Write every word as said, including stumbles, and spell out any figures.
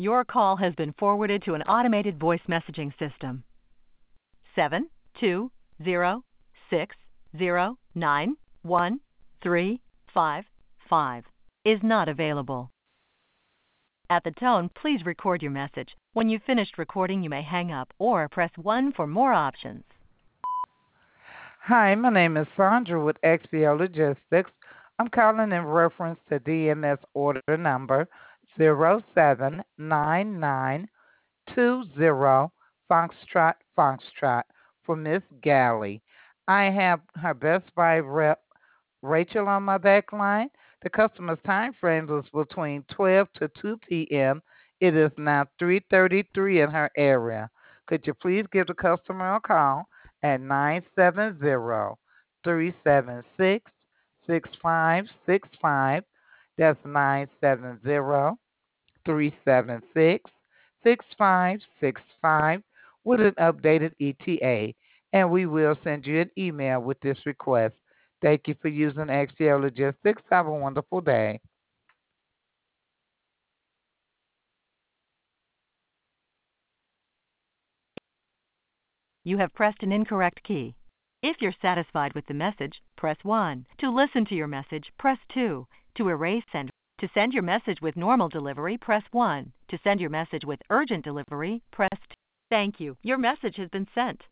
Your call has been forwarded to an automated voice messaging system. Seven two zero six zero nine one three five five is not available. At the tone, please record your message. When you've finished recording, you may hang up or press one for more options. Hi, my name is Sandra with X B O Logistics. I'm calling in reference to D M S order number zero seven nine nine two zero Foxtrot Foxtrot for Miss Galley. I have her Best Buy rep Rachel on my back line. The customer's time frame was between twelve to two p.m. It is now three thirty-three in her area. Could you please give the customer a call at nine seven zero, three seven six, six five six five? That's nine seven zero, three seven six, six five six five with an updated E T A, and we will send you an email with this request. Thank you for using X T L Logistics. Have a wonderful day. You have pressed an incorrect key. If you're satisfied with the message, press one. To listen to your message, press two. To erase and to send your message with normal delivery, press one. To send your message with urgent delivery, press two. Thank you. Your message has been sent.